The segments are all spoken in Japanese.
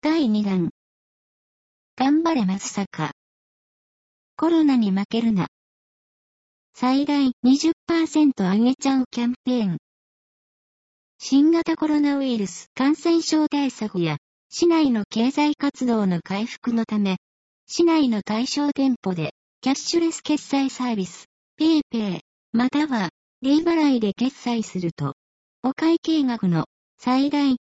第2弾。頑張れ松坂。コロナに負けるな。最大 20% 上げちゃうキャンペーン。新型コロナウイルス感染症対策や、市内の経済活動の回復のため、市内の対象店舗で、キャッシュレス決済サービス、PayPay、または、利払いで決済すると、お会計額の最大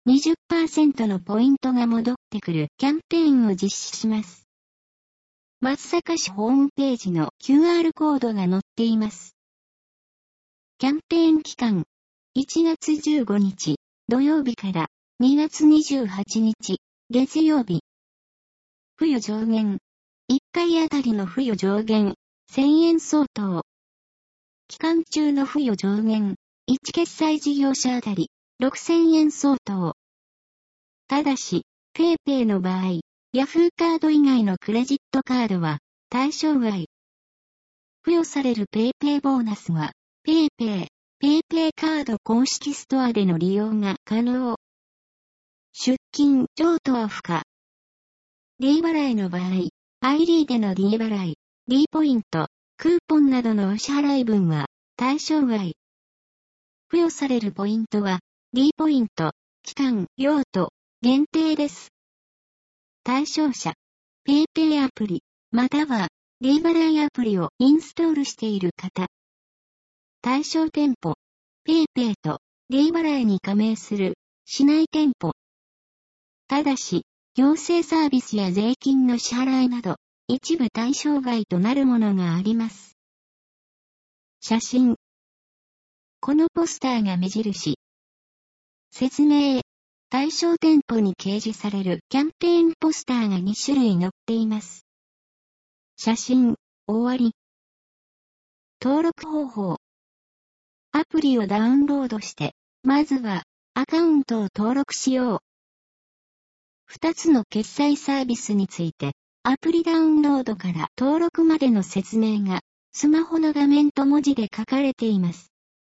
20% のポイントが戻ってくるキャンペーンを実施します。松阪市ホームページの QR コードが載っています。キャンペーン期間、1月15日土曜日から2月28日月曜日。付与上限。1回あたりの付与上限、1000円相当。期間中の付与上限、1決済事業者あたり、6000円相当。ただし、PayPay の場合、Yahoo カード以外のクレジットカードは、対象外。付与される PayPay ボーナスは、PayPayカード公式ストアでの利用が可能。出金、譲渡は不可。利払いの場合、ID での利払い、D ポイント、クーポンなどのお支払い分は対象外。付与されるポイントは D ポイント、期間、用途、限定です。対象者、PayPayアプリ、または利払いアプリをインストールしている方。対象店舗、PayPayと利払いに加盟する市内店舗。ただし、行政サービスや税金の支払いなど、一部対象外となるものがあります。写真。このポスターが目印。説明。対象店舗に掲示されるキャンペーンポスターが2種類載っています。写真。終わり。登録方法。アプリをダウンロードして、まずはアカウントを登録しよう。2つの決済サービスについて、アプリダウンロードから登録までの説明が、スマホの画面と文字で書かれています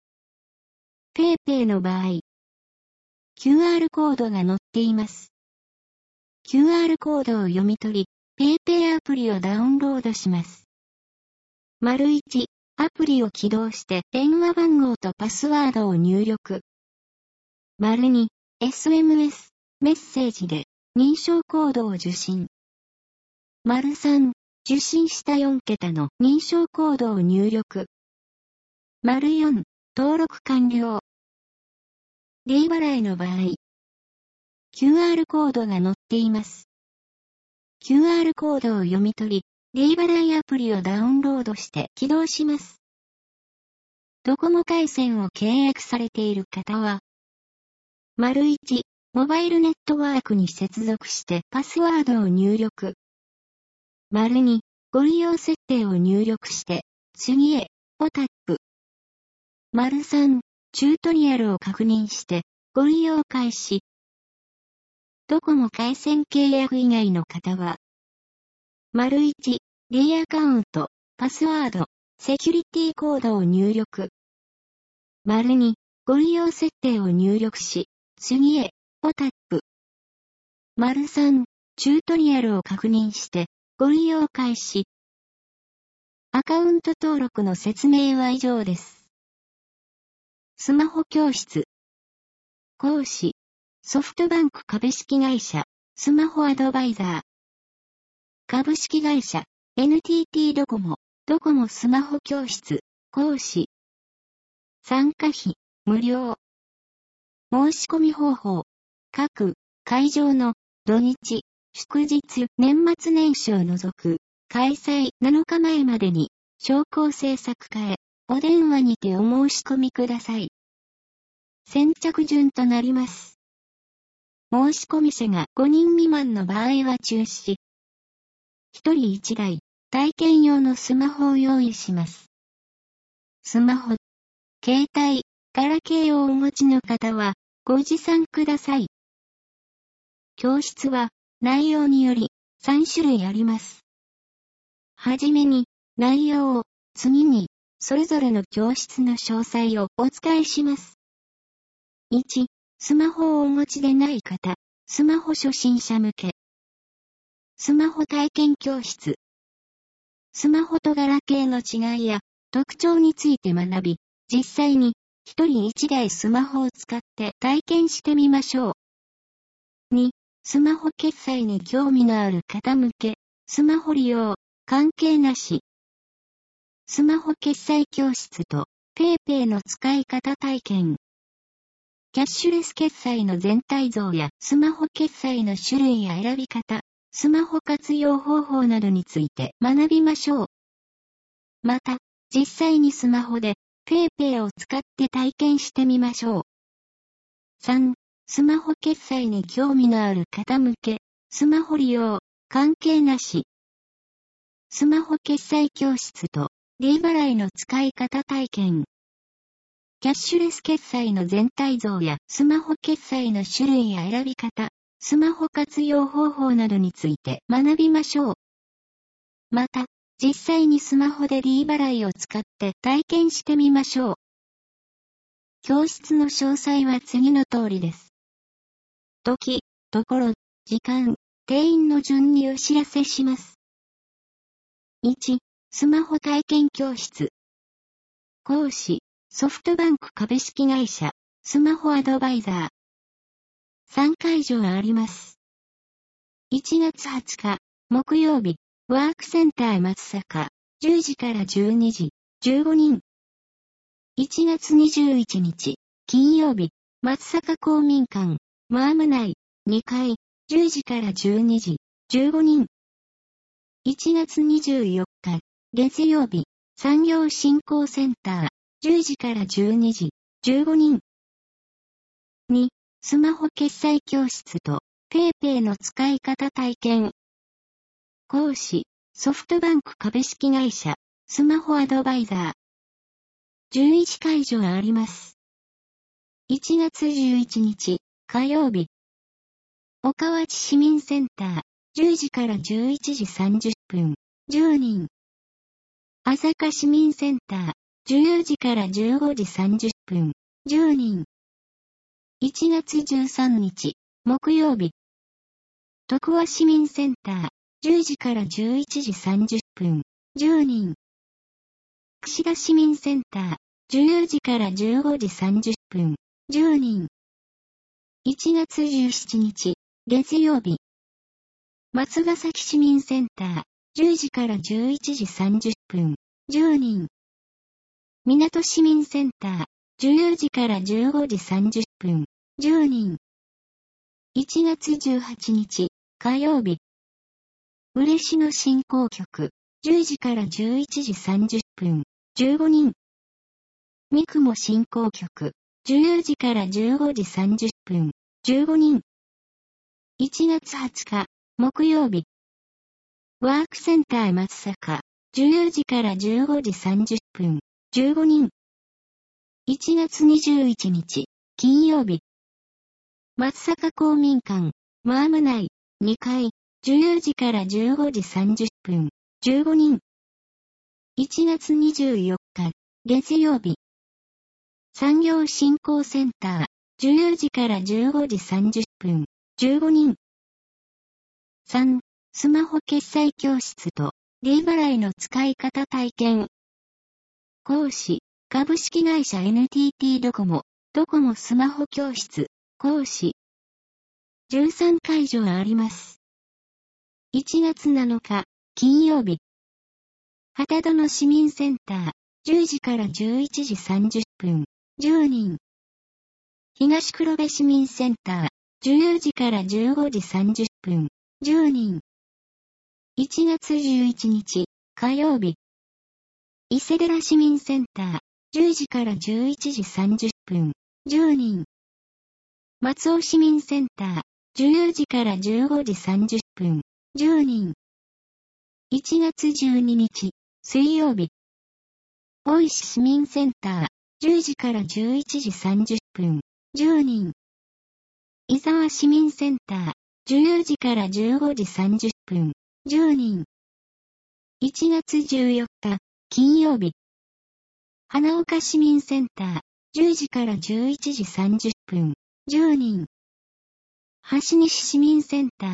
。PayPay の場合、QR コードが載っています。QR コードを読み取り、PayPay アプリをダウンロードします。1、アプリを起動して電話番号とパスワードを入力。2、SMS、メッセージで認証コードを受信。3、受信した4桁の認証コードを入力。4、登録完了。利払いの場合、QR コードが載っています。QR コードを読み取り、利払いアプリをダウンロードして起動します。ドコモ回線を契約されている方は、1、モバイルネットワークに接続してパスワードを入力。2、ご利用設定を入力して、次へ、をタップ。3、チュートリアルを確認して、ご利用開始。ドコモ回線契約以外の方は、1、リアカウント、パスワード、セキュリティコードを入力。2、ご利用設定を入力し、次へ、をタップ。3、チュートリアルを確認して、ご利用開始。アカウント登録の説明は以上です。スマホ教室。講師。ソフトバンク株式会社、スマホアドバイザー。株式会社、NTT ドコモ、ドコモスマホ教室、講師。参加費、無料。申し込み方法。各会場の土日、祝日、年末年始を除く、開催7日前までに、商工制作課へ、お電話にてお申し込みください。先着順となります。申し込み者が5人未満の場合は中止。1人1台、体験用のスマホを用意します。スマホ、携帯、ガラケーをお持ちの方は、ご持参ください。教室は、内容により、3種類あります。はじめに、内容を、次に、それぞれの教室の詳細をお伝えします。1、スマホをお持ちでない方、スマホ初心者向け。 スマホ体験教室。スマホとガラケーの違いや特徴について学び、実際に一人一台スマホを使って体験してみましょう。2、スマホ決済に興味のある方向け、スマホ利用、関係なし。スマホ決済教室と PayPay の使い方体験。キャッシュレス決済の全体像やスマホ決済の種類や選び方、スマホ活用方法などについて学びましょう。また、実際にスマホで PayPay を使って体験してみましょう。3、スマホ決済に興味のある方向け、スマホ利用、関係なし。スマホ決済教室と D 払いの使い方体験。キャッシュレス決済の全体像やスマホ決済の種類や選び方、スマホ活用方法などについて学びましょう。また、実際にスマホで D 払いを使って体験してみましょう。教室の詳細は次の通りです。時、ところ、時間、定員の順にお知らせします。1、スマホ体験教室。講師、ソフトバンク株式会社、スマホアドバイザー。3会場あります。1月20日、木曜日、ワークセンター松阪、10時から12時、15人。1月21日、金曜日、松阪公民館、マーム内、2階、10時から12時、15人。1月24日、月曜日、産業振興センター、10時から12時、15人。2、スマホ決済教室と PayPay の使い方体験。講師、ソフトバンク株式会社、スマホアドバイザー。11会場あります。1月11日、火曜日。岡町市民センター、10時から11時30分、10人。朝霞市民センター、14時から15時30分、10人。1月13日、木曜日。徳和市民センター、10時から11時30分、10人。串田市民センター、14時から15時30分、10人。1月17日、月曜日。松ヶ崎市民センター、10時から11時30分、10人。港市民センター、14時から15時30分、10人。1月18日、火曜日。嬉野振興局、10時から11時30分、15人。三雲振興局、14時から15時30分、15人。1月20日、木曜日。ワークセンター松阪、14時から15時30分、15人。1月21日、金曜日。松阪公民館、マーム内、2階、14時から15時30分、15人。1月24日、月曜日。産業振興センター、14時から15時30分、15人。3、スマホ決済教室と D 払いの使い方体験。講師、株式会社 NTT ドコモ、ドコモスマホ教室、講師。13会場あります。1月7日、金曜日。旗戸の市民センター、10時から11時30分、10人。東黒部市民センター、14時から15時30分、10人。1月11日、火曜日。伊勢寺市民センター、10時から11時30分、10人。松尾市民センター、14時から15時30分、10人。1月12日、水曜日。大石市民センター、10時から11時30分、10人。伊沢市民センター、14時から15時30分、10人。1月14日、金曜日。花岡市民センター、10時から11時30分、10人。橋西市民センター、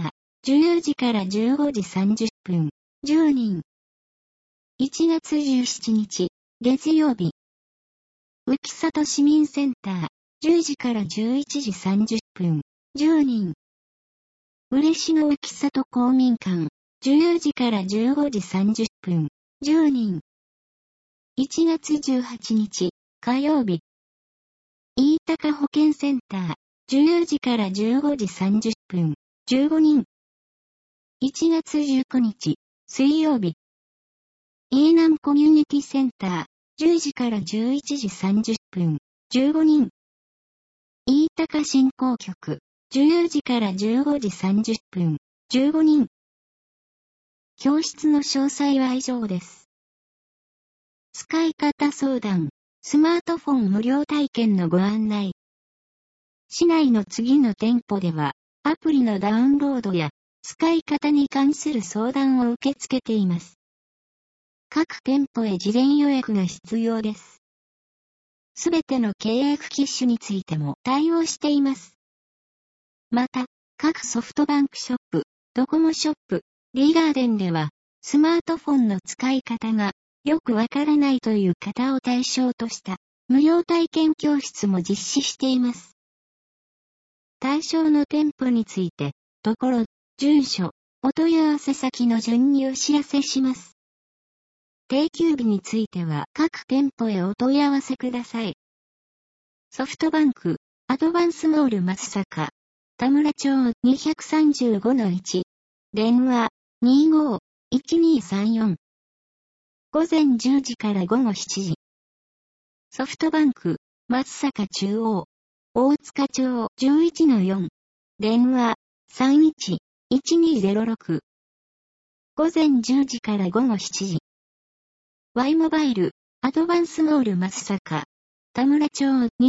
14時から15時30分、10人。1月17日、月曜日。浮里市民センター、10時から11時30分、10人。嬉野浮里公民館、14時から15時30分、10人。1月18日、火曜日。飯高保健センター、14時から15時30分、15人。1月19日、水曜日。飯南コミュニティセンター、10時から11時30分、15人。飯高振興局、14時から15時30分、15人。教室の詳細は以上です。使い方相談、スマートフォン無料体験のご案内。市内の次の店舗では、アプリのダウンロードや、使い方に関する相談を受け付けています。各店舗へ事前予約が必要です。すべての契約機種についても対応しています。また、各ソフトバンクショップ、ドコモショップ、リーガーデンでは、スマートフォンの使い方がよくわからないという方を対象とした無料体験教室も実施しています。対象の店舗について、ところ、住所、お問い合わせ先の順にお知らせします。定休日については各店舗へお問い合わせください。ソフトバンク、アドバンスモール松阪、田村町 235-1、電話、25-1234。午前10時から午後7時。ソフトバンク、松阪中央、大塚町 11-4、電話、31-1206。午前10時から午後7時。Y モバイル、アドバンスモール松阪、田村町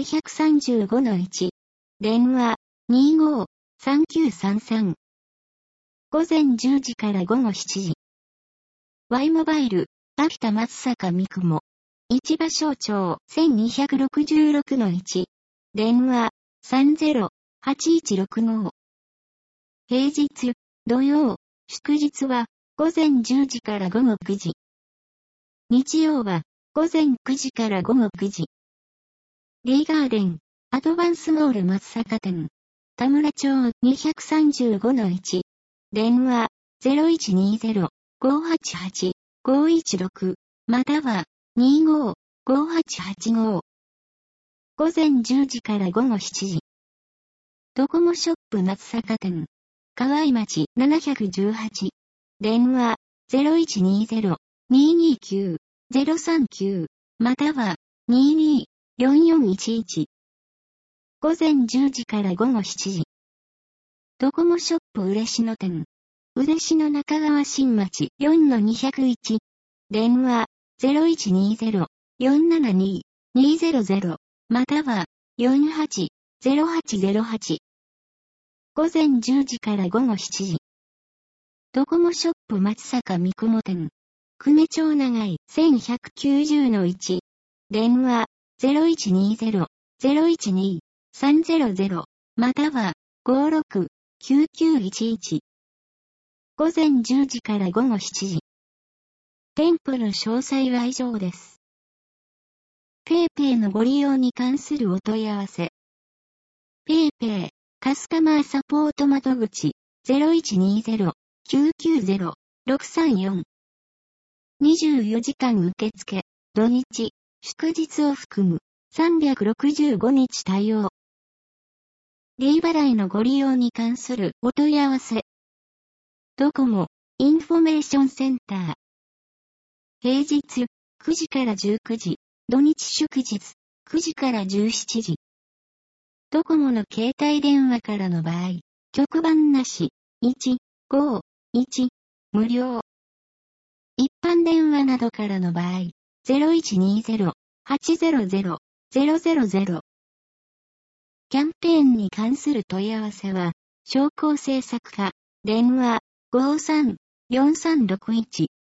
235-1、電話、25-3933。午前10時から午後7時。Y モバイル、秋田松阪三雲、市場省庁 1266-1、電話、30-8165。平日、土曜、祝日は、午前10時から午後9時。日曜は、午前9時から午後9時。リーガーデン、アドバンスモール松阪店、田村町 235-1、電話、0120-588-516、または、25-5885。午前10時から午後7時。ドコモショップ松阪店、河合町718、電話、0120-229-039、または、22-4411。午前10時から午後7時。ドコモショップ嬉野店、嬉野中川新町 4-201、電話、0120-472-200、または、48-0808。午前10時から午後7時。ドコモショップ松阪三雲店、久米町長井 1190-1、電話、0120-012-300、または、56-9911。午前10時から午後7時。店舗の詳細は以上です。PayPay のご利用に関するお問い合わせ。PayPayカスタマーサポート窓口 0120-990-634。24時間受付、土日、祝日を含む365日対応。利払いのご利用に関するお問い合わせ。ドコモ、インフォメーションセンター。平日、9時から19時、土日祝日、9時から17時。ドコモの携帯電話からの場合、局番なし、151、無料。一般電話などからの場合、0120-800-000。キャンペーンに関する問い合わせは、商工制作課、電話、53-4361。